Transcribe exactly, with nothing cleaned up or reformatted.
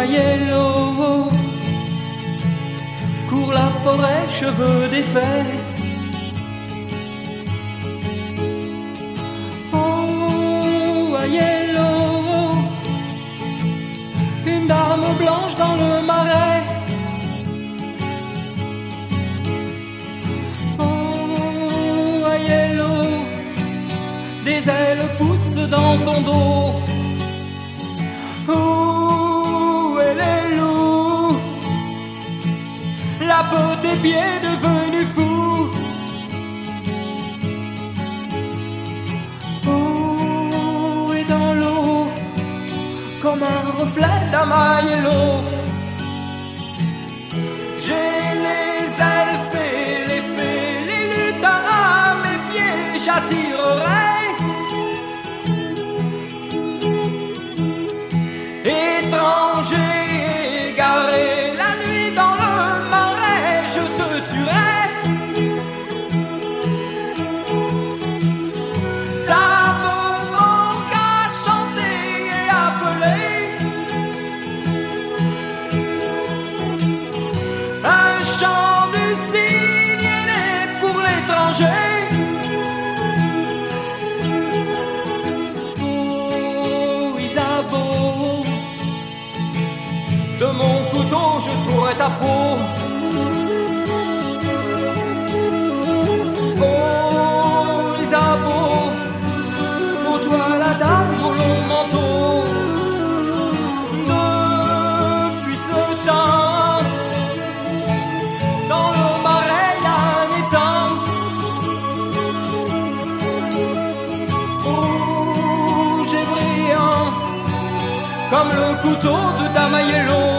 Aiello, court la forêt, cheveux défaits. Oh, Aiello, une dame blanche dans le marais. Oh, Aiello, des ailes poussent dans ton dos. Oh, elle est loup, la peau des pieds devenue fou. Oh, et dans l'eau, comme un reflet d'un Aiello, j'ai les ailes fées, les fées, les lutins à mes pieds, j'attirerai. Étranger, égaré, la nuit dans le marais, je te tuerai. Ta maman qu'a chanté et appelé un chant du cygne né pour l'étranger. Oh, Isabeau, de mon couteau je tourerai ta peau. Oh, Isabeau, pour toi la dame au long manteau. Depuis ce temps, dans le marais y a un étang. Rouge et brillant, comme le couteau de Dame Aiello.